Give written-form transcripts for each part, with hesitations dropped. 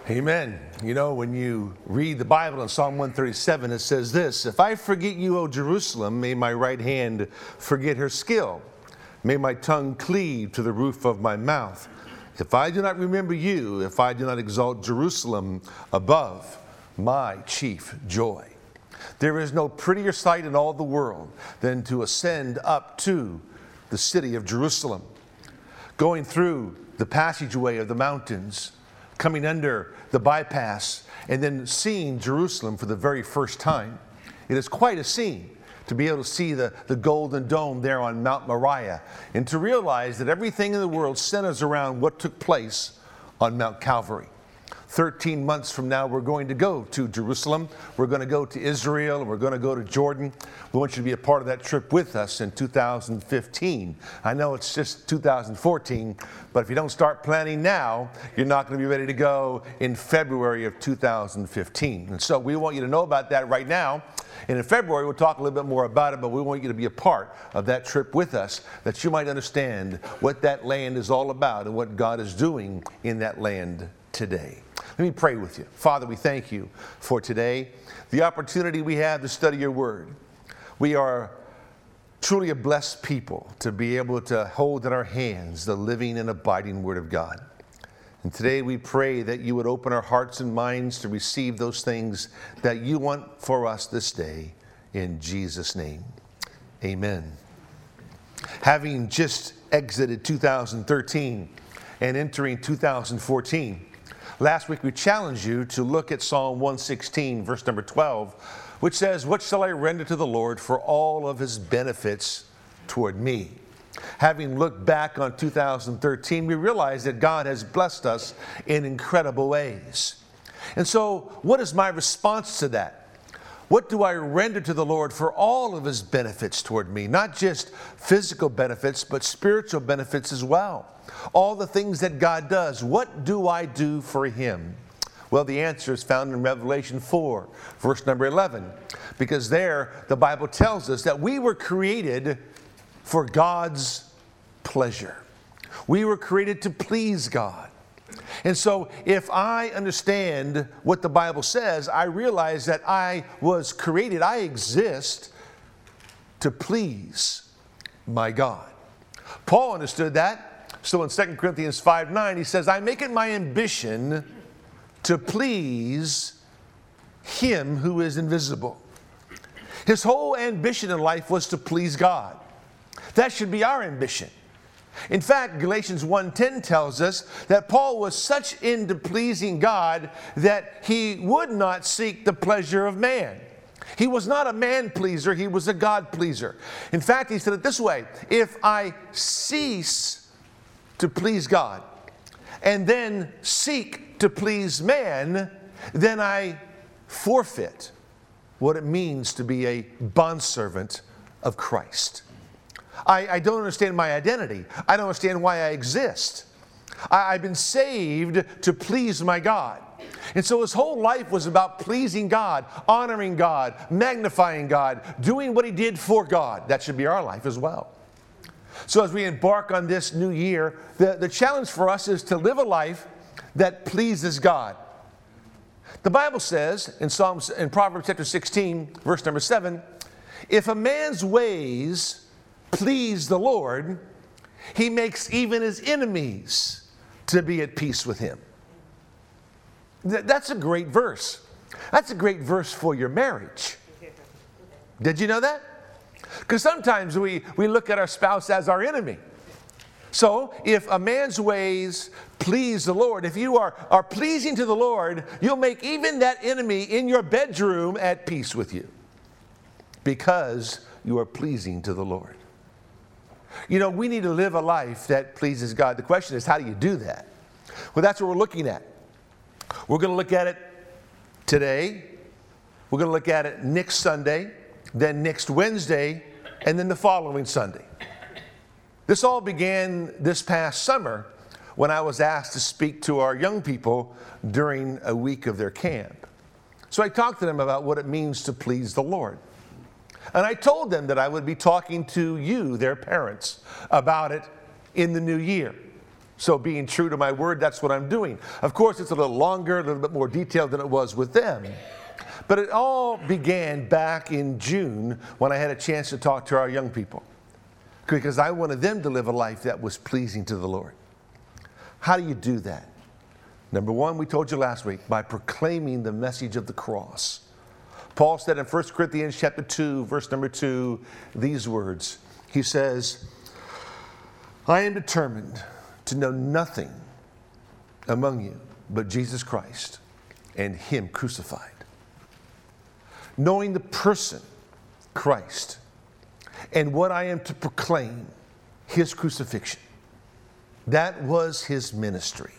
Amen. You know, when you read the Bible in Psalm 137, it says this: "If I forget you, O Jerusalem, may my right hand forget her skill. May my tongue cleave to the roof of my mouth. If I do not remember you, if I do not exalt Jerusalem above my chief joy." There is no prettier sight in all the world than to ascend up to the city of Jerusalem, going through the passageway of the mountains, coming under the bypass, and then seeing Jerusalem for the very first time. It is quite a scene to be able to see the golden dome there on Mount Moriah, and to realize that everything in the world centers around what took place on Mount Calvary. 13 months from now, we're going to go to Jerusalem. We're going to go to Israel, and we're going to go to Jordan. We want you to be a part of that trip with us in 2015. I know it's just 2014, but if you don't start planning now, you're not going to be ready to go in February of 2015. And so we want you to know about that right now. And in February, we'll talk a little bit more about it, but we want you to be a part of that trip with us, that you might understand what that land is all about and what God is doing in that land today. Let me pray with you. Father, we thank you for today, the opportunity we have to study your word. We are truly a blessed people to be able to hold in our hands the living and abiding word of God. And today we pray that you would open our hearts and minds to receive those things that you want for us this day. In Jesus' name, amen. Having just exited 2013 and entering 2014, last week we challenged you to look at Psalm 116, verse number 12, which says, "What shall I render to the Lord for all of his benefits toward me?" Having looked back on 2013, we realize that God has blessed us in incredible ways. And so, what is my response to that? What do I render to the Lord for all of his benefits toward me? Not just physical benefits, but spiritual benefits as well. All the things that God does, what do I do for him? Well, the answer is found in Revelation 4, verse number 11. Because there, the Bible tells us that we were created for God's pleasure. We were created to please God. And so if I understand what the Bible says, I realize that I was created, I exist to please my God. Paul understood that. So in 2 Corinthians 5:9, he says, "I make it my ambition to please him who is invisible." His whole ambition in life was to please God. That should be our ambition. In fact, Galatians 1:10 tells us that Paul was such into pleasing God that he would not seek the pleasure of man. He was not a man pleaser, he was a God pleaser. In fact, he said it this way: if I cease to please God and then seek to please man, then I forfeit what it means to be a bondservant of Christ. I don't understand my identity. I don't understand why I exist. I've been saved to please my God. And so his whole life was about pleasing God, honoring God, magnifying God, doing what he did for God. That should be our life as well. So as we embark on this new year, the challenge for us is to live a life that pleases God. The Bible says in Proverbs chapter 16, verse number 7, "If a man's ways please the Lord, he makes even his enemies to be at peace with him." That's a great verse. That's a great verse for your marriage. Did you know that? Because sometimes we look at our spouse as our enemy. So if a man's ways please the Lord, if you are pleasing to the Lord, you'll make even that enemy in your bedroom at peace with you, because you are pleasing to the Lord. You know, we need to live a life that pleases God. The question is, how do you do that? Well, that's what we're looking at. We're going to look at it today. We're going to look at it next Sunday, then next Wednesday, and then the following Sunday. This all began this past summer when I was asked to speak to our young people during a week of their camp. So I talked to them about what it means to please the Lord. And I told them that I would be talking to you, their parents, about it in the new year. So being true to my word, that's what I'm doing. Of course, it's a little longer, a little bit more detailed than it was with them. But it all began back in June when I had a chance to talk to our young people, because I wanted them to live a life that was pleasing to the Lord. How do you do that? Number one, we told you last week, by proclaiming the message of the cross. Paul said in 1 Corinthians chapter 2, verse number 2, these words. He says, I am determined to know nothing among you but Jesus Christ and Him crucified. Knowing the person, Christ, and what I am to proclaim, His crucifixion. That was His ministry.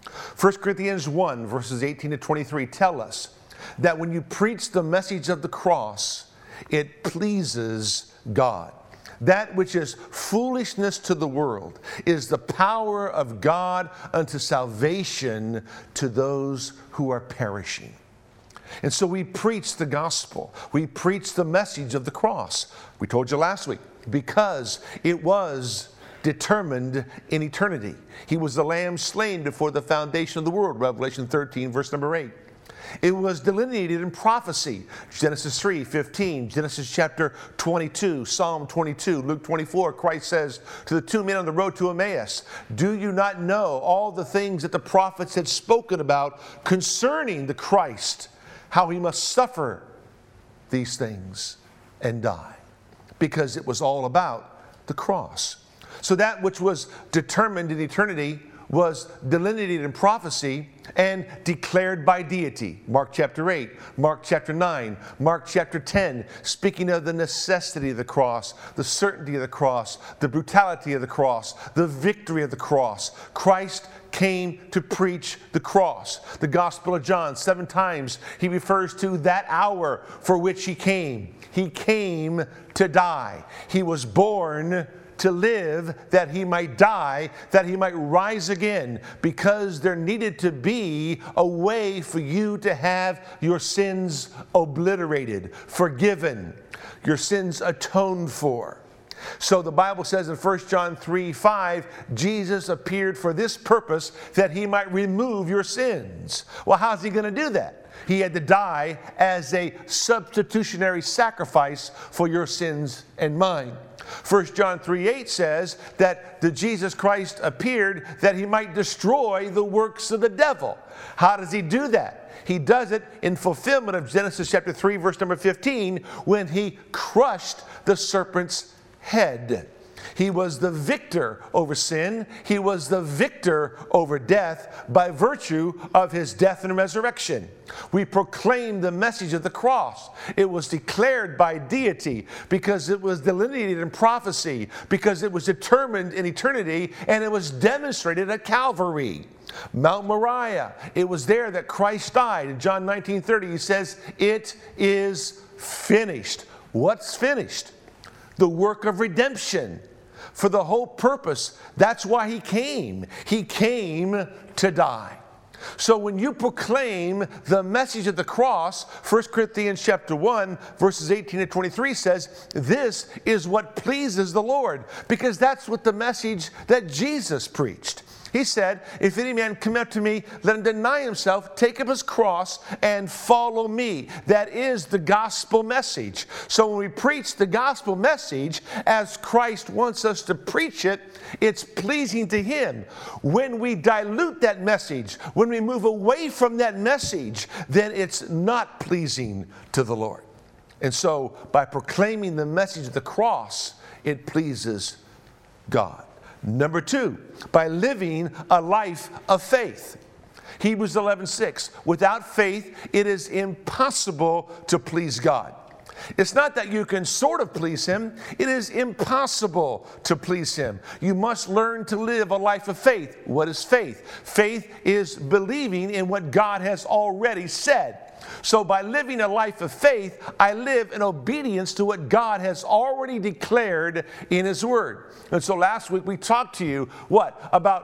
1 Corinthians 1, verses 18 to 23 tell us that when you preach the message of the cross, it pleases God. That which is foolishness to the world is the power of God unto salvation to those who are perishing. And so we preach the gospel. We preach the message of the cross. We told you last week, because it was determined in eternity. He was the lamb slain before the foundation of the world, Revelation 13, verse number 8. It was delineated in prophecy, Genesis 3:15, Genesis chapter 22, Psalm 22, Luke 24. Christ says to the two men on the road to Emmaus, do you not know all the things that the prophets had spoken about concerning the Christ, how He must suffer these things and die? Because it was all about the cross. So that which was determined in eternity was delineated in prophecy and declared by deity. Mark chapter 8, Mark chapter 9, Mark chapter 10, speaking of the necessity of the cross, the certainty of the cross, the brutality of the cross, the victory of the cross. Christ came to preach the cross. The Gospel of John, 7 times, He refers to that hour for which He came. He came to die. He was born to live, that He might die, that He might rise again, because there needed to be a way for you to have your sins obliterated, forgiven, your sins atoned for. So the Bible says in 1 John 3:5, Jesus appeared for this purpose, that He might remove your sins. Well, how's He going to do that? He had to die as a substitutionary sacrifice for your sins and mine. 1 John 3:8 says that the Jesus Christ appeared that He might destroy the works of the devil. How does He do that? He does it in fulfillment of Genesis chapter 3, verse number 15, when He crushed the serpent's head. He was the victor over sin. He was the victor over death by virtue of His death and resurrection. We proclaim the message of the cross. It was declared by deity because it was delineated in prophecy, because it was determined in eternity, and it was demonstrated at Calvary. Mount Moriah, it was there that Christ died. In John 19:30, He says, it is finished. What's finished? The work of redemption. For the whole purpose, that's why He came. He came to die. So when you proclaim the message of the cross, 1 Corinthians chapter 1, verses 18 to 23 says, this is what pleases the Lord, because that's what the message that Jesus preached. He said, if any man come up to me, let him deny himself, take up his cross, and follow me. That is the gospel message. So when we preach the gospel message, as Christ wants us to preach it, it's pleasing to Him. When we dilute that message, when we move away from that message, then it's not pleasing to the Lord. And so by proclaiming the message of the cross, it pleases God. Number 2, by living a life of faith. Hebrews 11:6, without faith, it is impossible to please God. It's not that you can sort of please Him. It is impossible to please Him. You must learn to live a life of faith. What is faith? Faith is believing in what God has already said. So by living a life of faith, I live in obedience to what God has already declared in His Word. And so last week we talked to you, about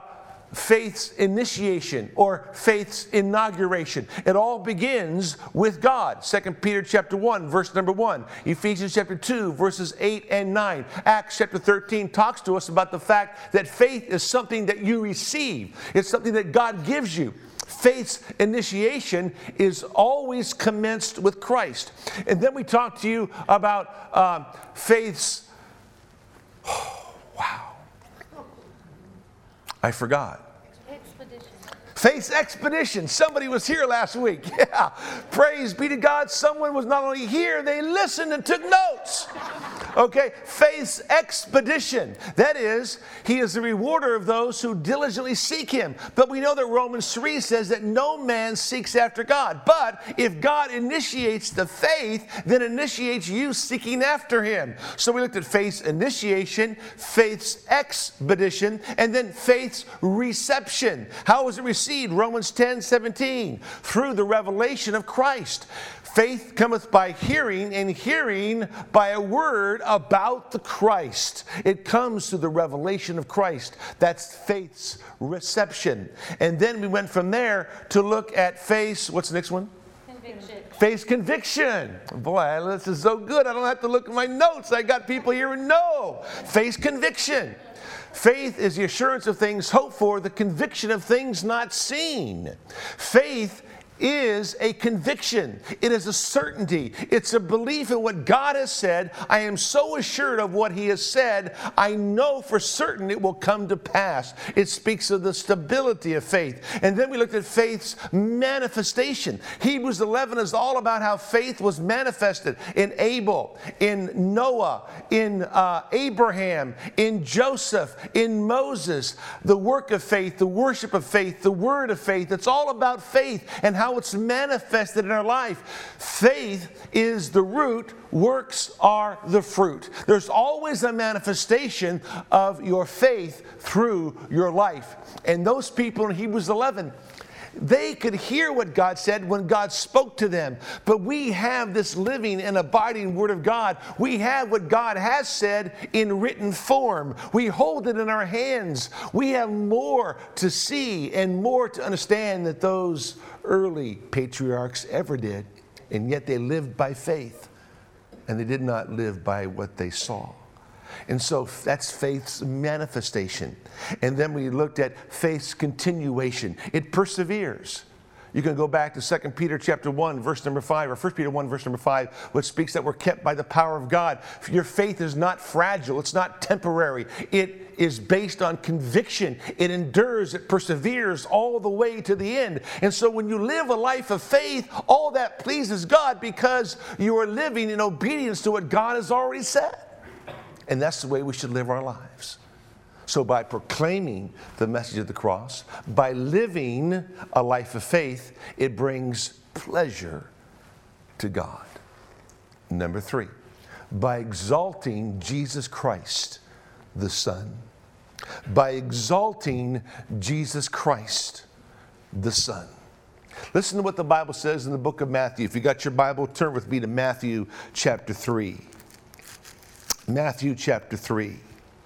faith's initiation or faith's inauguration. It all begins with God. 2 Peter chapter 1, verse number 1. Ephesians chapter 2, verses 8 and 9. Acts chapter 13 talks to us about the fact that faith is something that you receive. It's something that God gives you. Faith's initiation is always commenced with Christ. And then we talk to you about faith's... wow. I forgot. Expedition. Faith's expedition. Somebody was here last week. Yeah. Praise be to God. Someone was not only here, they listened and took notes. Okay. Faith's expedition. That is, he is the rewarder of those who diligently seek him. But we know that Romans 3 says that no man seeks after God. But if God initiates the faith, then initiates you seeking after him. So we looked at faith's initiation, faith's expedition, and then faith's reception. How was it received? Romans 10:17. Through the revelation of Christ. Faith cometh by hearing, and hearing by a word about the Christ. It comes through the revelation of Christ. That's faith's reception. And then we went from there to look at faith's, what's the next one? Conviction. Faith's conviction. Boy, this is so good. I don't have to look at my notes. I got people here who know. Faith's conviction. Faith is the assurance of things hoped for, the conviction of things not seen. Faith is a conviction. It is a certainty. It's a belief in what God has said. I am so assured of what he has said, I know for certain it will come to pass. It speaks of the stability of faith. And then we looked at faith's manifestation. Hebrews 11 is all about how faith was manifested in Abel, in Noah, in Abraham, in Joseph, in Moses. The work of faith, the worship of faith, the word of faith. It's all about faith and how it's manifested in our life. Faith is the root, works are the fruit. There's always a manifestation of your faith through your life. And those people in Hebrews 11, they could hear what God said when God spoke to them. But we have this living and abiding Word of God. We have what God has said in written form. We hold it in our hands. We have more to see and more to understand that those early patriarchs ever did. And yet they lived by faith. And they did not live by what they saw. And so that's faith's manifestation. And then we looked at faith's continuation. It perseveres. You can go back to 2 Peter chapter 1, verse number 5, or 1 Peter 1, verse number 5, which speaks that we're kept by the power of God. Your faith is not fragile. It's not temporary. It is based on conviction. It endures. It perseveres all the way to the end. And so when you live a life of faith, all that pleases God because you are living in obedience to what God has already said. And that's the way we should live our lives. So by proclaiming the message of the cross, by living a life of faith, it brings pleasure to God. Number 3, by exalting Jesus Christ, the Son. By exalting Jesus Christ, the Son. Listen to what the Bible says in the book of Matthew. If you got your Bible, turn with me to Matthew chapter 3. Matthew chapter 3.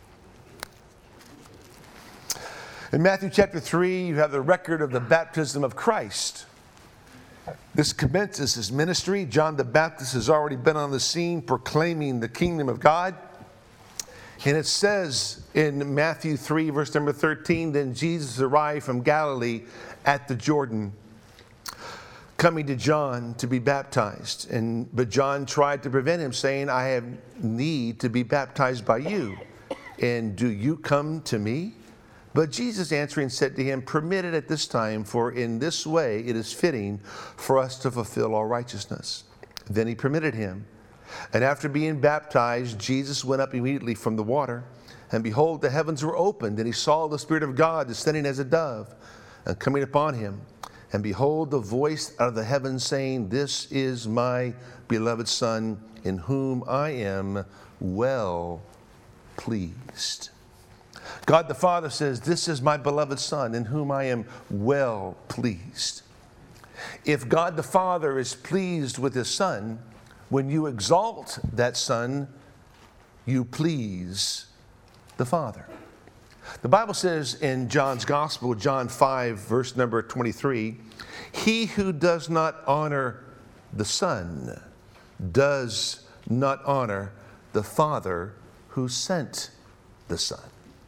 In Matthew chapter 3, you have the record of the baptism of Christ. This commences his ministry. John the Baptist has already been on the scene proclaiming the kingdom of God. And it says in Matthew 3, verse number 13, then Jesus arrived from Galilee at the Jordan, coming to John to be baptized. But John tried to prevent him, saying, I have need to be baptized by you, and do you come to me? But Jesus answering said to him, permit it at this time, for in this way it is fitting for us to fulfill all righteousness. Then he permitted him. And after being baptized, Jesus went up immediately from the water. And behold, the heavens were opened, and he saw the Spirit of God descending as a dove and coming upon him. And behold, the voice out of the heavens saying, this is my beloved Son, in whom I am well pleased. God the Father says, this is my beloved Son, in whom I am well pleased. If God the Father is pleased with his Son, when you exalt that Son, you please the Father. The Bible says in John's Gospel, John 5, verse number 23, he who does not honor the Son does not honor the Father who sent the Son.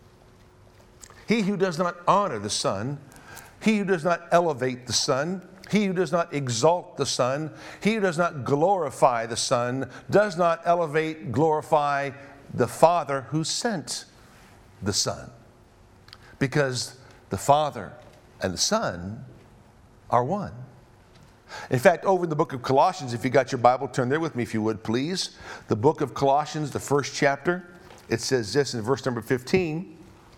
He who does not honor the Son, he who does not elevate the Son, he who does not exalt the Son, he who does not glorify the Son, does not elevate, glorify the Father who sent the Son. Because the Father and the Son are one. In fact, over in the book of Colossians, if you got your Bible, turn there with me if you would, please. The book of Colossians, the first chapter, it says this in verse number 15.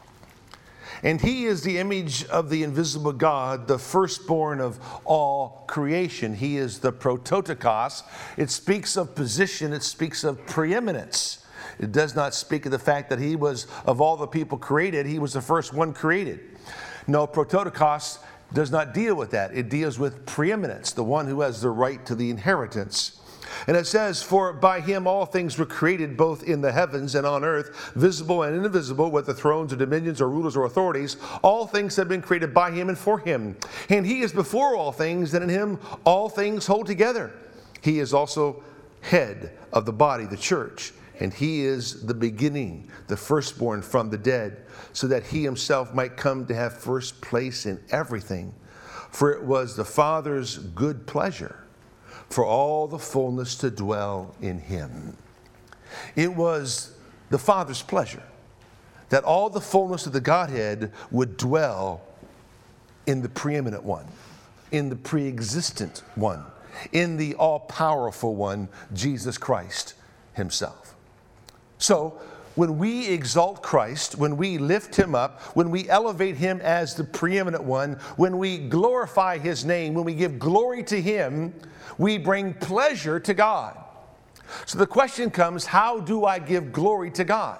And he is the image of the invisible God, the firstborn of all creation. He is the prototokos. It speaks of position. It speaks of preeminence. It does not speak of the fact that he was, of all the people created, he was the first one created. No, prototokos does not deal with that. It deals with preeminence, the one who has the right to the inheritance. And it says, for by him all things were created, both in the heavens and on earth, visible and invisible, whether thrones or dominions or rulers or authorities. All things have been created by him and for him. And he is before all things, and in him all things hold together. He is also head of the body, the church. And he is the beginning, the firstborn from the dead, so that he himself might come to have first place in everything. For it was the Father's good pleasure for all the fullness to dwell in him. It was the Father's pleasure that all the fullness of the Godhead would dwell in the preeminent one, in the pre-existent one, in the all-powerful one, Jesus Christ himself. So, when we exalt Christ, when we lift him up, when we elevate him as the preeminent one, when we glorify his name, when we give glory to him, we bring pleasure to God. So the question comes, how do I give glory to God?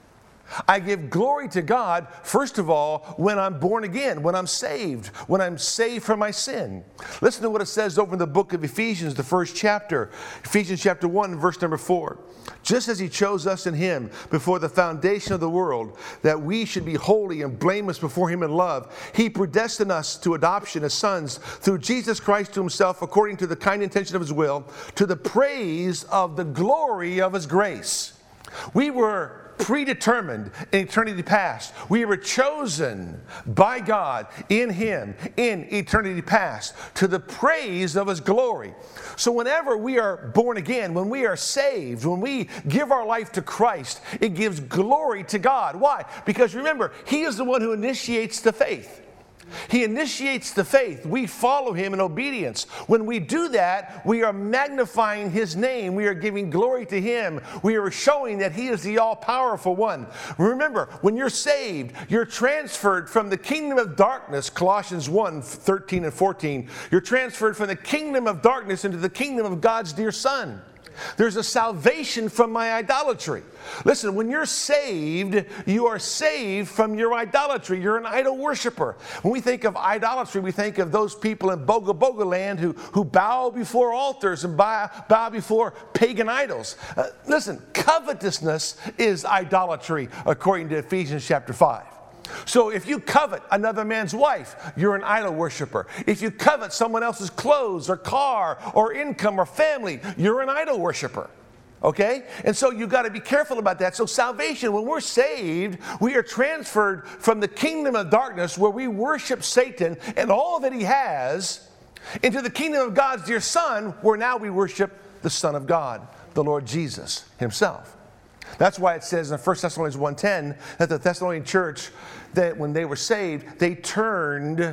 I give glory to God, first of all, when I'm born again, when I'm saved from my sin. Listen to what it says over in the book of Ephesians, the first chapter. Ephesians chapter 1, verse number 4. Just as he chose us in him before the foundation of the world, that we should be holy and blameless before him in love, he predestined us to adoption as sons through Jesus Christ to himself, according to the kind intention of his will, to the praise of the glory of his grace. We were predetermined in eternity past. We were chosen by God in him in eternity past to the praise of his glory. So whenever we are born again, when we are saved, when we give our life to Christ, it gives glory to God. Why? Because remember, he is the one who initiates the faith. He initiates the faith. We follow him in obedience. When we do that, we are magnifying his name. We are giving glory to him. We are showing that he is the all-powerful one. Remember, when you're saved, you're transferred from the kingdom of darkness, Colossians 1, 13 and 14. You're transferred from the kingdom of darkness into the kingdom of God's dear Son. There's a salvation from my idolatry. Listen, when you're saved, you are saved from your idolatry. You're an idol worshiper. When we think of idolatry, we think of those people in Boga Boga land who bow before altars and bow before pagan idols. Listen, covetousness is idolatry, according to Ephesians chapter 5. So if you covet another man's wife, you're an idol worshiper. If you covet someone else's clothes or car or income or family, you're an idol worshiper. Okay? And so you've got to be careful about that. So salvation, when we're saved, we are transferred from the kingdom of darkness where we worship Satan and all that he has into the kingdom of God's dear Son, where now we worship the Son of God, the Lord Jesus himself. That's why it says in 1 Thessalonians 1:10 that the Thessalonian church, that when they were saved, they turned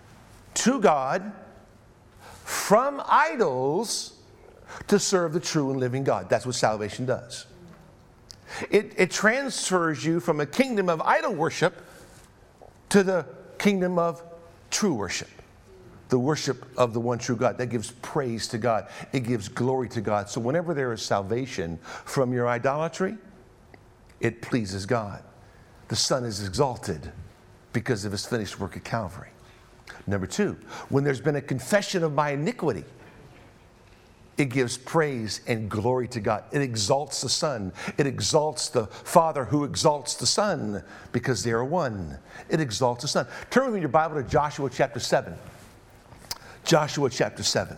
to God from idols to serve the true and living God. That's what salvation does. It transfers you from a kingdom of idol worship to the kingdom of true worship. The worship of the one true God. That gives praise to God. It gives glory to God. So whenever there is salvation from your idolatry, it pleases God. The Son is exalted because of his finished work at Calvary. Number two, when there's been a confession of my iniquity, It gives praise and glory to God. It exalts the Son. It exalts the Father who exalts the Son because they are one. It exalts the Son. Turn with me in your Bible to Joshua chapter 7. Joshua chapter 7.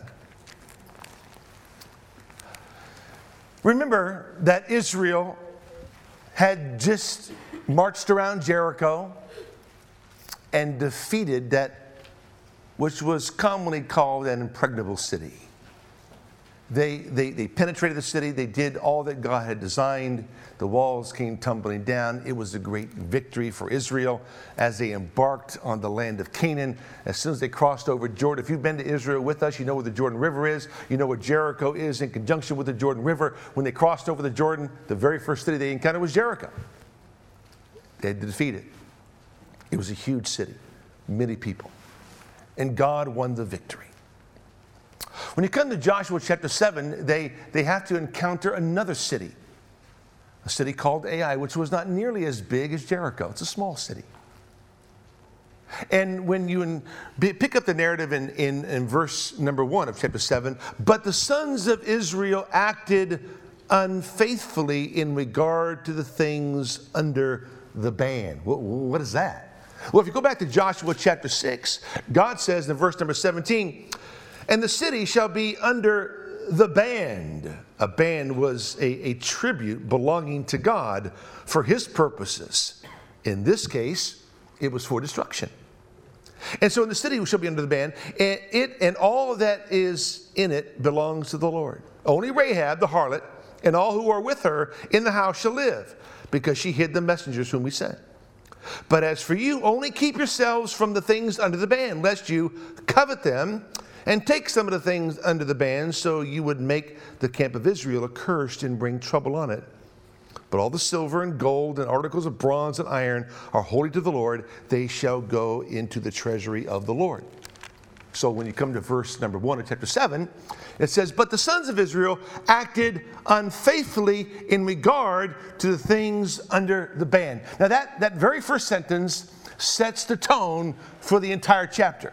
Remember that Israel had just marched around Jericho and defeated that which was commonly called an impregnable city. They penetrated the city. They did all that God had designed. The walls came tumbling down. It was a great victory for Israel as they embarked on the land of Canaan. As soon as they crossed over Jordan, if you've been to Israel with us, you know where the Jordan River is. You know where Jericho is in conjunction with the Jordan River. When they crossed over the Jordan, the very first city they encountered was Jericho. They had to defeat it. It was a huge city, many people. And God won the victory. When you come to Joshua chapter 7, they have to encounter another city, a city called Ai, which was not nearly as big as Jericho. It's a small city. And when you pick up the narrative in verse number 1 of chapter 7, but the sons of Israel acted unfaithfully in regard to the things under the ban. What is that? Well, if you go back to Joshua chapter 6, God says in verse number 17, and the city shall be under the band. A band was a tribute belonging to God for his purposes. In this case, it was for destruction. And so in the city shall be under the band, and it and all that is in it belongs to the Lord. Only Rahab the harlot and all who are with her in the house shall live, because she hid the messengers whom we sent. But as for you, only keep yourselves from the things under the band, lest you covet them and take some of the things under the band, so you would make the camp of Israel accursed and bring trouble on it. But all the silver and gold and articles of bronze and iron are holy to the Lord. They shall go into the treasury of the Lord. So when you come to verse number 1 of chapter 7, it says, but the sons of Israel acted unfaithfully in regard to the things under the band. Now that very first sentence sets the tone for the entire chapter.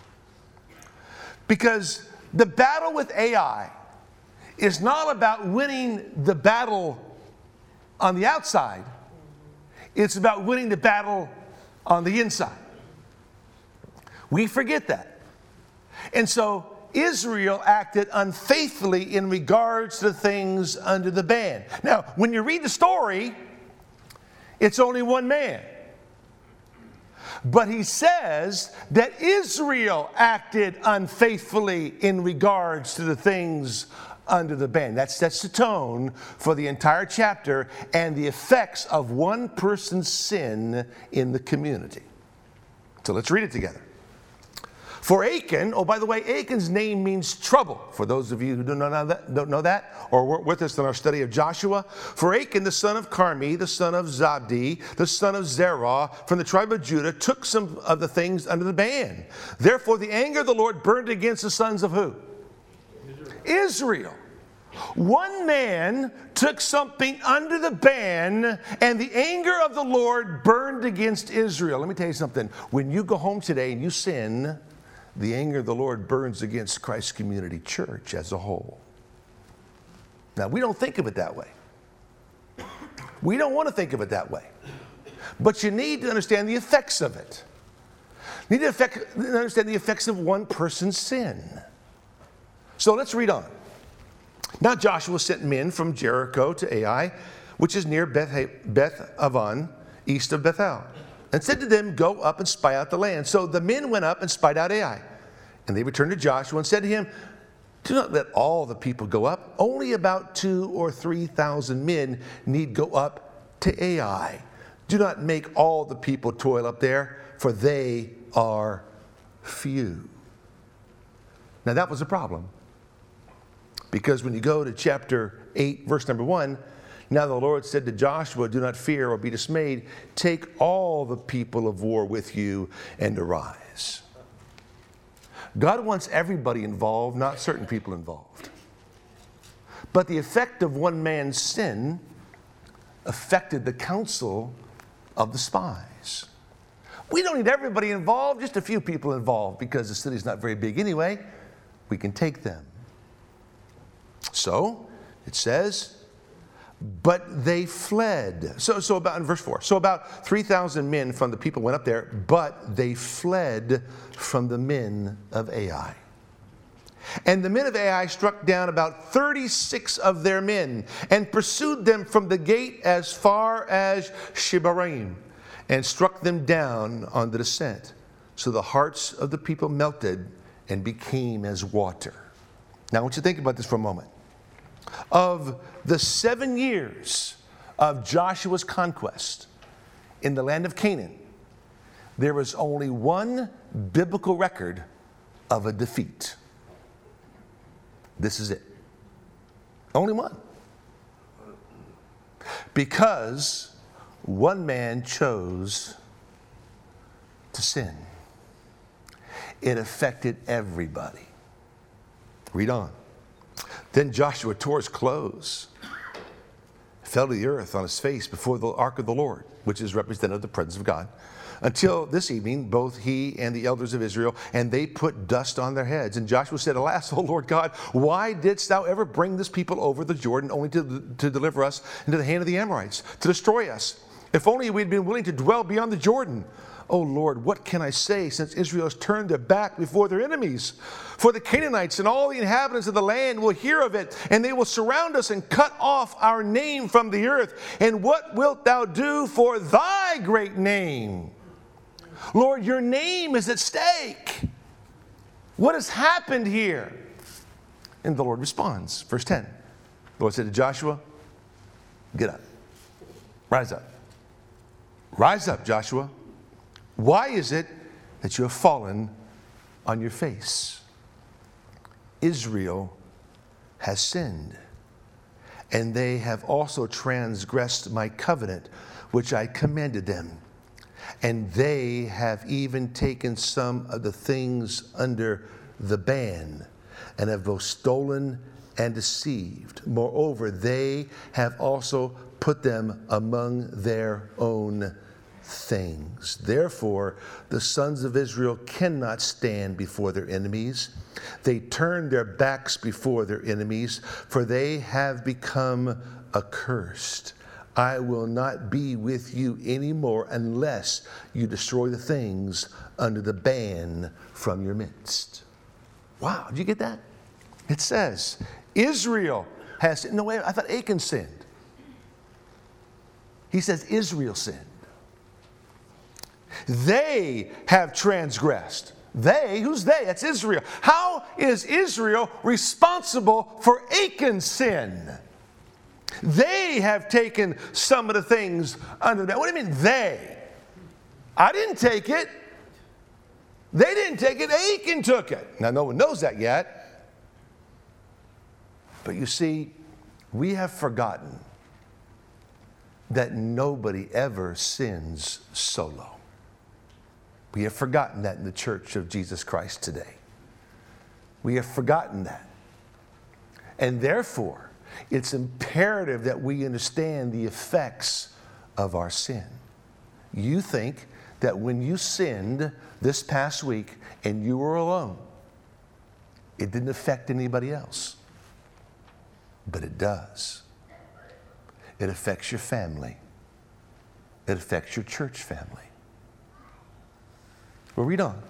Because the battle with Ai is not about winning the battle on the outside. It's about winning the battle on the inside. We forget that. And so Israel acted unfaithfully in regards to things under the ban. Now, when you read the story, it's only one man. But he says that Israel acted unfaithfully in regards to the things under the ban. That's the tone for the entire chapter and the effects of one person's sin in the community. So let's read it together. For Achan, oh, by the way, Achan's name means trouble. For those of you who don't know that, or weren't with us in our study of Joshua. For Achan, the son of Carmi, the son of Zabdi, the son of Zerah, from the tribe of Judah, took some of the things under the ban. Therefore, the anger of the Lord burned against the sons of who? Israel. One man took something under the ban, and the anger of the Lord burned against Israel. Let me tell you something. When you go home today and you sin, the anger of the Lord burns against Christ Community Church as a whole. Now, we don't think of it that way. We don't want to think of it that way. But you need to understand the effects of it. You need to understand the effects of one person's sin. So let's read on. Now Joshua sent men from Jericho to Ai, which is near Beth Aven, east of Bethel, and said to them, go up and spy out the land. So the men went up and spied out Ai. And they returned to Joshua and said to him, do not let all the people go up. Only about 2,000 or 3,000 men need go up to Ai. Do not make all the people toil up there, for they are few. Now that was a problem. Because when you go to chapter 8, verse number 1, now the Lord said to Joshua, do not fear or be dismayed. Take all the people of war with you and arise. God wants everybody involved, not certain people involved. But the effect of one man's sin affected the counsel of the spies. We don't need everybody involved, just a few people involved, because the city's not very big anyway. We can take them. So it says, but they fled. So about in verse 4. So about 3,000 men from the people went up there, but they fled from the men of Ai. And the men of Ai struck down about 36 of their men and pursued them from the gate as far as Shebaraim and struck them down on the descent. So the hearts of the people melted and became as water. Now I want you to think about this for a moment. Of the 7 years of Joshua's conquest in the land of Canaan, there was only one biblical record of a defeat. This is it. Only one. Because one man chose to sin. It affected everybody. Read on. Then Joshua tore his clothes, fell to the earth on his face before the ark of the Lord, which is representative of the presence of God, until this evening, both he and the elders of Israel, and they put dust on their heads. And Joshua said, Alas, O Lord God, why didst thou ever bring this people over the Jordan only to deliver us into the hand of the Amorites, to destroy us? If only we'd been willing to dwell beyond the Jordan. O Lord, what can I say, since Israel has turned their back before their enemies? For the Canaanites and all the inhabitants of the land will hear of it, and they will surround us and cut off our name from the earth. And what wilt thou do for thy great name? Lord, your name is at stake. What has happened here? And the Lord responds. Verse 10. The Lord said to Joshua, get up. Rise up. Rise up, Joshua. Why is it that you have fallen on your face? Israel has sinned, and they have also transgressed my covenant, which I commanded them. And they have even taken some of the things under the ban, and have both stolen and deceived. Moreover, they have also put them among their own things. Therefore, the sons of Israel cannot stand before their enemies. They turn their backs before their enemies, for they have become accursed. I will not be with you anymore unless you destroy the things under the ban from your midst. Wow, did you get that? It says, Israel has sinned. No, wait, I thought Achan sinned. He says Israel sinned. They have transgressed. They? Who's they? That's Israel. How is Israel responsible for Achan's sin? They have taken some of the things under that. What do you mean they? I didn't take it. They didn't take it. Achan took it. Now, no one knows that yet. But you see, we have forgotten that nobody ever sins solo. We have forgotten that in the Church of Jesus Christ today. We have forgotten that. And therefore, it's imperative that we understand the effects of our sin. You think that when you sinned this past week and you were alone, it didn't affect anybody else. But it does. It affects your family. It affects your church family. We'll read on.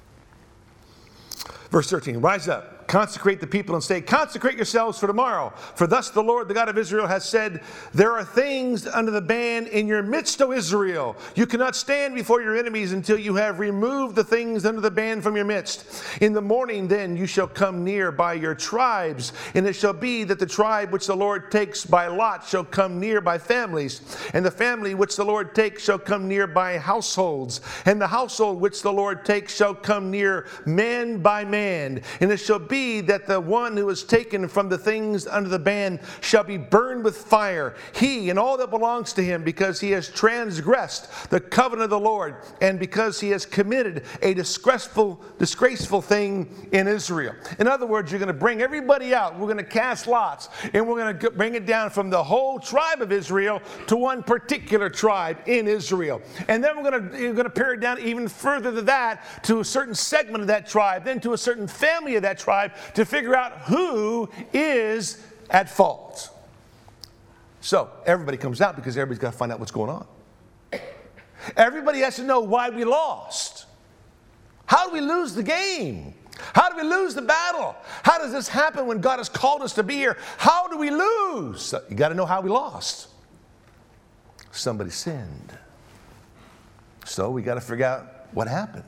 Verse 13, rise up, consecrate the people and say, consecrate yourselves for tomorrow. For thus the Lord, the God of Israel, has said, there are things under the ban in your midst, O Israel. You cannot stand before your enemies until you have removed the things under the ban from your midst. In the morning then you shall come near by your tribes, and it shall be that the tribe which the Lord takes by lot shall come near by families, and the family which the Lord takes shall come near by households, and the household which the Lord takes shall come near man by man. And it shall be that the one who is taken from the things under the ban shall be burned with fire, he and all that belongs to him, because he has transgressed the covenant of the Lord, and because he has committed a disgraceful thing in Israel. In other words, you're going to bring everybody out. We're going to cast lots, and we're going to bring it down from the whole tribe of Israel to one particular tribe in Israel. And then you're going to pare it down even further than that to a certain segment of that tribe, then to a certain family of that tribe, to figure out who is at fault. So everybody comes out because everybody's got to find out what's going on. Everybody has to know why we lost. How do we lose the game? How do we lose the battle? How does this happen when God has called us to be here? How do we lose? You got to know how we lost. Somebody sinned. So we got to figure out what happened.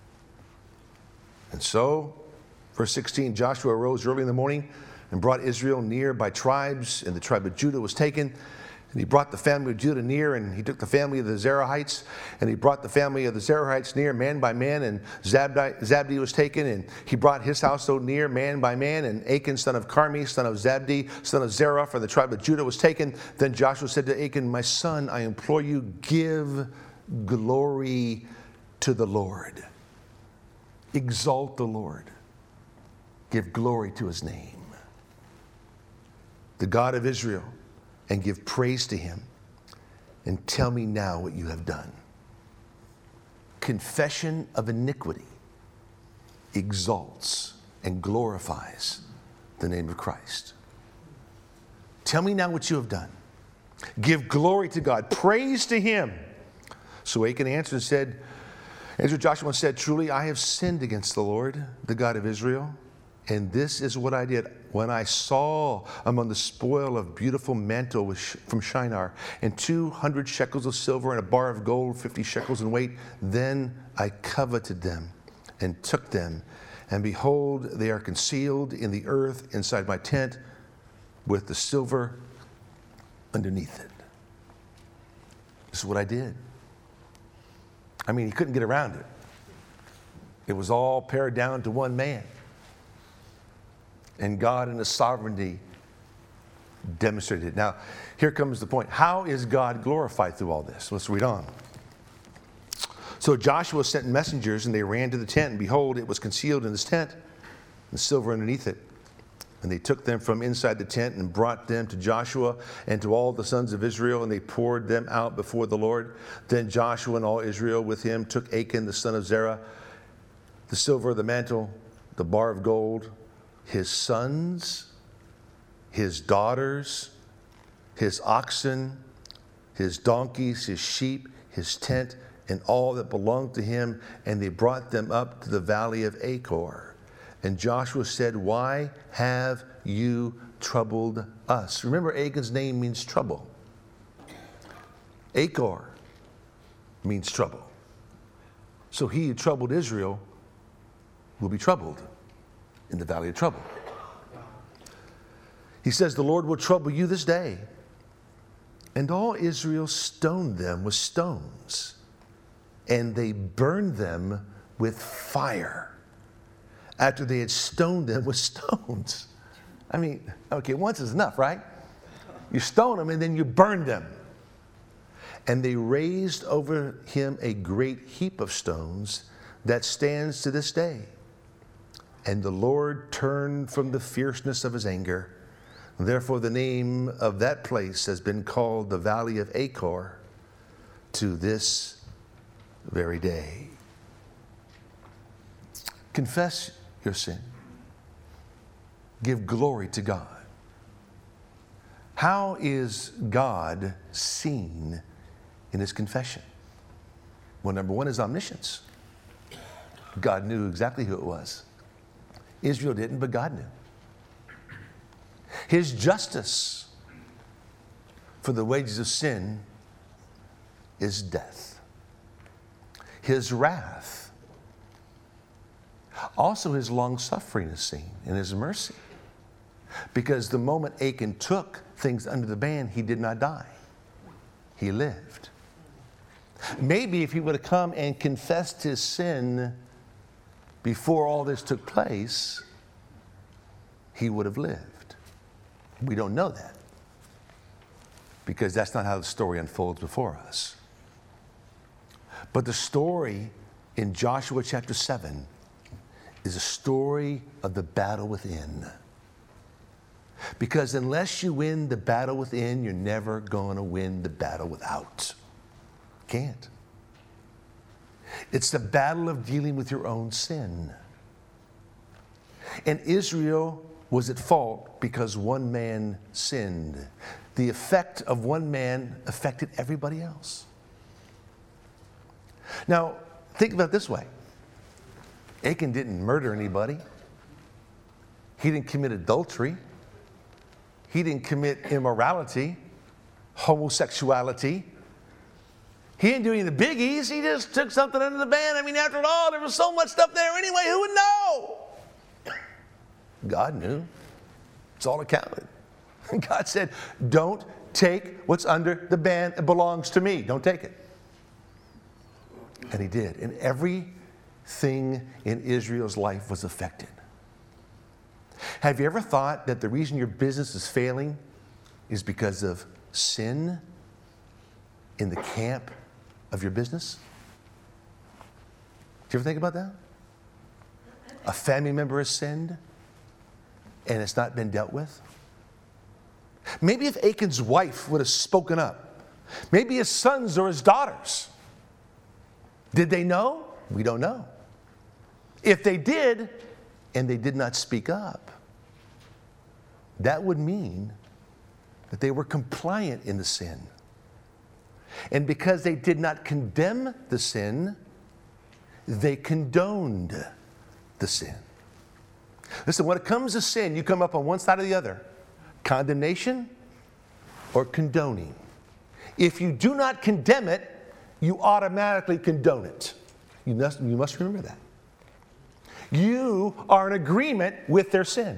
And so, verse 16, Joshua arose early in the morning and brought Israel near by tribes, and the tribe of Judah was taken. And he brought the family of Judah near, and he took the family of the Zerahites, and he brought the family of the Zerahites near, man by man, and Zabdi was taken, and he brought his household near, man by man, and Achan, son of Carmi, son of Zabdi, son of Zerah, from the tribe of Judah was taken. Then Joshua said to Achan, my son, I implore you, give glory to the Lord. Exalt the Lord. Give glory to his name. The God of Israel, and give praise to him, and tell me now what you have done. Confession of iniquity exalts and glorifies the name of Christ. Tell me now what you have done. Give glory to God. Praise to him. So Achan answered Joshua and said, truly I have sinned against the Lord, the God of Israel. And this is what I did when I saw among the spoil of beautiful mantle from Shinar, and 200 shekels of silver and a bar of gold, 50 shekels in weight. Then I coveted them and took them. And behold, they are concealed in the earth inside my tent with the silver underneath it. This is what I did. I mean, he couldn't get around it. It was all pared down to one man. And God in his sovereignty demonstrated it. Now, here comes the point. How is God glorified through all this? Let's read on. So Joshua sent messengers, and they ran to the tent, and behold, it was concealed in his tent, and silver underneath it. And they took them from inside the tent and brought them to Joshua and to all the sons of Israel, and they poured them out before the Lord. Then Joshua and all Israel with him took Achan, the son of Zerah, the silver, the mantle, the bar of gold, his sons, his daughters, his oxen, his donkeys, his sheep, his tent, and all that belonged to him, and they brought them up to the valley of Achor. And Joshua said, why have you troubled us? Remember, Achan's name means trouble. Achor means trouble. So he who troubled Israel will be troubled in the valley of trouble. He says, the Lord will trouble you this day. And all Israel stoned them with stones, and they burned them with fire after they had stoned them with stones. I mean, okay, once is enough, right? You stone them and then you burn them. And they raised over him a great heap of stones that stands to this day. And the Lord turned from the fierceness of his anger. Therefore, the name of that place has been called the Valley of Achor to this very day. Confess your sin. Give glory to God. How is God seen in his confession? Well, number one is omniscience. God knew exactly who it was. Israel didn't, but God knew. His justice, for the wages of sin is death. His wrath, also his long suffering is seen, and his mercy. Because the moment Achan took things under the ban, he did not die. He lived. Maybe if he would have come and confessed his sin before all this took place, he would have lived. We don't know that, because that's not how the story unfolds before us. But the story in Joshua chapter 7 is a story of the battle within. Because unless you win the battle within, you're never going to win the battle without. Can't. It's the battle of dealing with your own sin. And Israel was at fault because one man sinned. The effect of one man affected everybody else. Now, think about it this way. Achan didn't murder anybody. He didn't commit adultery. He didn't commit immorality, homosexuality. He didn't do any of the biggies. He just took something under the band. I mean, after all, there was so much stuff there anyway. Who would know? God knew. It's all that counted. God said, don't take what's under the band. It belongs to me. Don't take it. And he did. And everything in Israel's life was affected. Have you ever thought that the reason your business is failing is because of sin in the camp of your business? Do you ever think about that? A family member has sinned and it's not been dealt with? Maybe if Achan's wife would have spoken up, maybe his sons or his daughters, did they know? We don't know. If they did, and they did not speak up, that would mean that they were compliant in the sin. And because they did not condemn the sin, they condoned the sin. Listen, when it comes to sin, you come up on one side or the other. Condemnation or condoning. If you do not condemn it, you automatically condone it. You must remember that. You are in agreement with their sin.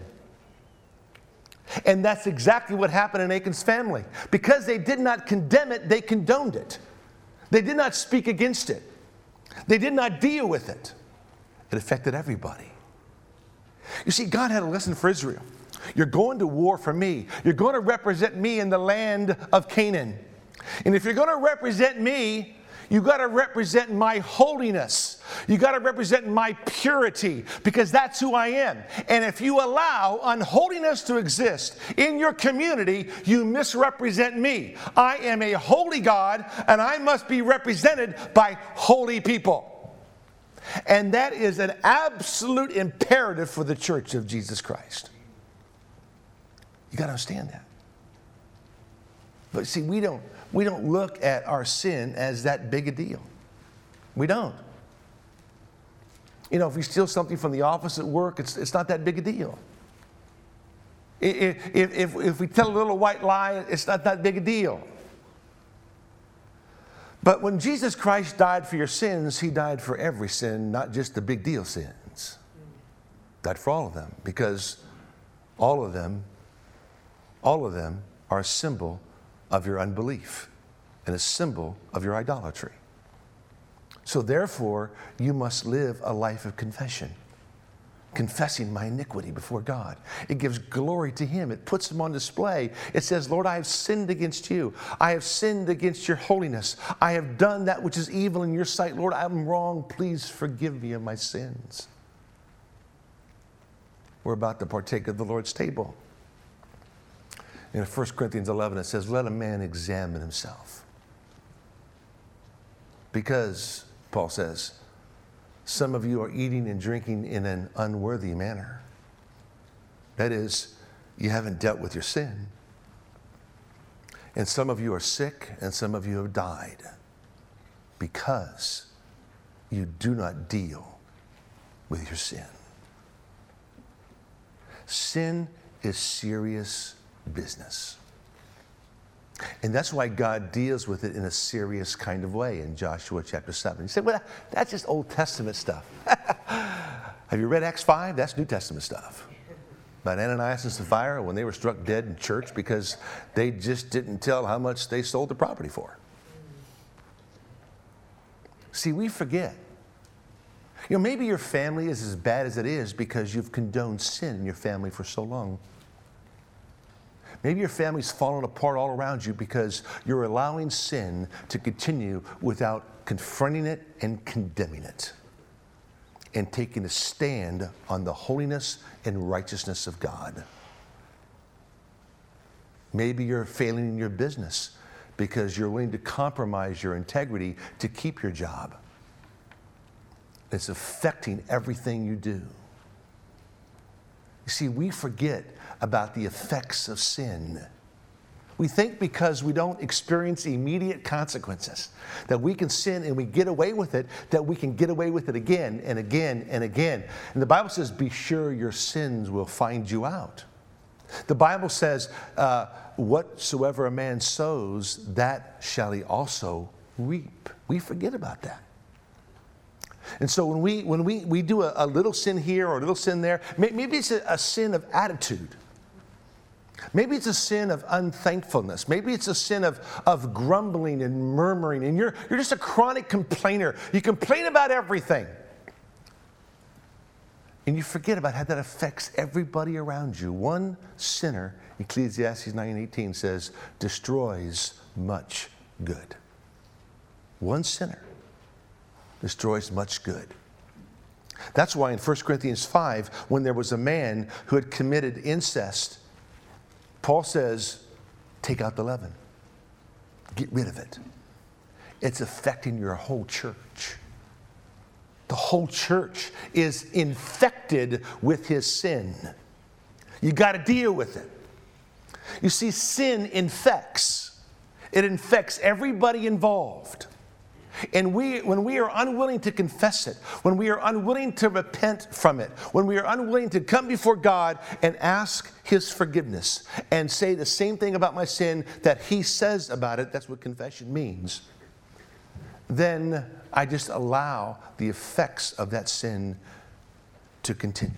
And that's exactly what happened in Achan's family. Because they did not condemn it, they condoned it. They did not speak against it. They did not deal with it. It affected everybody. You see, God had a lesson for Israel. You're going to war for me. You're going to represent me in the land of Canaan. And if you're going to represent me, you've got to represent my holiness. You've got to represent my purity, because that's who I am. And if you allow unholiness to exist in your community, you misrepresent me. I am a holy God, and I must be represented by holy people. And that is an absolute imperative for the church of Jesus Christ. You got to understand that. But see, we don't look at our sin as that big a deal. We don't. You know, if we steal something from the office at work, it's not that big a deal. If we tell a little white lie, it's not that big a deal. But when Jesus Christ died for your sins, he died for every sin, not just the big deal sins. Died for all of them, because all of them are a symbol of your unbelief and a symbol of your idolatry. So therefore, you must live a life of confession, confessing my iniquity before God. It gives glory to him. It puts him on display. It says, Lord, I have sinned against you. I have sinned against your holiness. I have done that which is evil in your sight. Lord, I'm wrong. Please forgive me of my sins. We're about to partake of the Lord's table. In 1 Corinthians 11, it says, let a man examine himself. Because, Paul says, some of you are eating and drinking in an unworthy manner. That is, you haven't dealt with your sin. And some of you are sick, and some of you have died because you do not deal with your sin. Sin is serious business. And that's why God deals with it in a serious kind of way in Joshua chapter 7. You say, well, that's just Old Testament stuff. Have you read Acts 5? That's New Testament stuff. About Ananias and Sapphira when they were struck dead in church because they just didn't tell how much they sold the property for. See, we forget. You know, maybe your family is as bad as it is because you've condoned sin in your family for so long. Maybe your family's fallen apart all around you because you're allowing sin to continue without confronting it and condemning it and taking a stand on the holiness and righteousness of God. Maybe you're failing in your business because you're willing to compromise your integrity to keep your job. It's affecting everything you do. You see, we forget about the effects of sin. We think because we don't experience immediate consequences, that we can sin and we get away with it, that we can get away with it again and again and again. And the Bible says, be sure your sins will find you out. The Bible says, whatsoever a man sows, that shall he also reap. We forget about that. And so when we do a little sin here or a little sin there, maybe it's a sin of attitude. Maybe it's a sin of unthankfulness. Maybe it's a sin of grumbling and murmuring. And you're just a chronic complainer. You complain about everything. And you forget about how that affects everybody around you. One sinner, Ecclesiastes 9:18 says, destroys much good. One sinner destroys much good. That's why in 1 Corinthians 5, when there was a man who had committed incest, Paul says, take out the leaven. Get rid of it. It's affecting your whole church. The whole church is infected with his sin. You got to deal with it. You see, sin infects. It infects everybody involved. And when we are unwilling to confess it, when we are unwilling to repent from it, when we are unwilling to come before God and ask his forgiveness and say the same thing about my sin that he says about it, that's what confession means, then I just allow the effects of that sin to continue.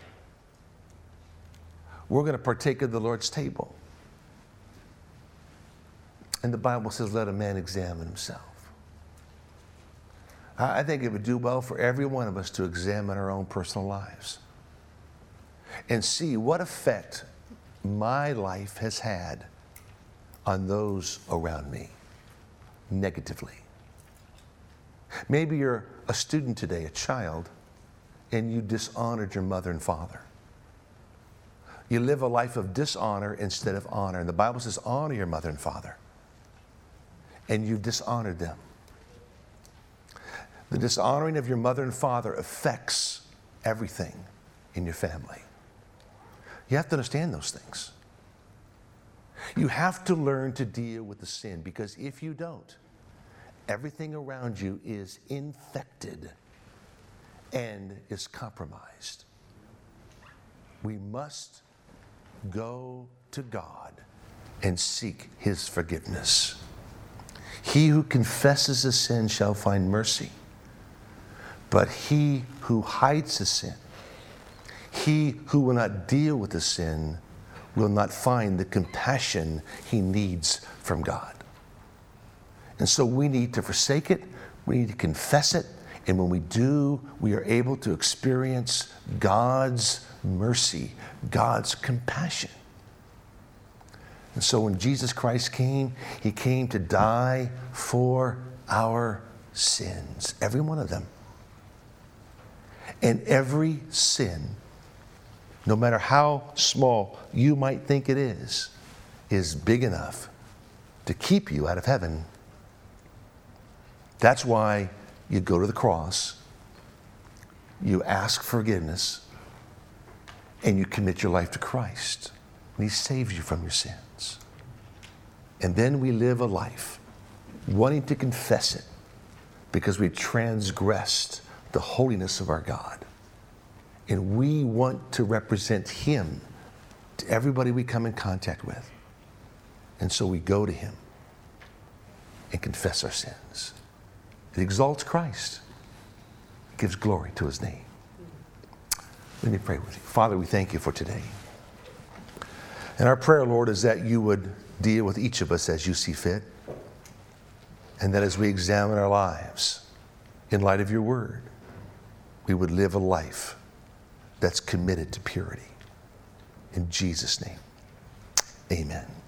We're going to partake of the Lord's table. And the Bible says, let a man examine himself. I think it would do well for every one of us to examine our own personal lives and see what effect my life has had on those around me negatively. Maybe you're a student today, a child, and you dishonored your mother and father. You live a life of dishonor instead of honor. And the Bible says, honor your mother and father. And you've dishonored them. The dishonoring of your mother and father affects everything in your family. You have to understand those things. You have to learn to deal with the sin, because if you don't, everything around you is infected and is compromised. We must go to God and seek his forgiveness. He who confesses a sin shall find mercy. But he who hides a sin, he who will not deal with the sin, will not find the compassion he needs from God. And so we need to forsake it, we need to confess it, and when we do, we are able to experience God's mercy, God's compassion. And so when Jesus Christ came, he came to die for our sins, every one of them. And every sin, no matter how small you might think it is big enough to keep you out of heaven. That's why you go to the cross, you ask forgiveness, and you commit your life to Christ. And he saves you from your sins. And then we live a life wanting to confess it because we've transgressed the holiness of our God. And we want to represent him to everybody we come in contact with. And so we go to him and confess our sins. It exalts Christ. It gives glory to his name. Let me pray with you. Father, we thank you for today. And our prayer, Lord, is that you would deal with each of us as you see fit. And that as we examine our lives in light of your word, we would live a life that's committed to purity. In Jesus' name, amen.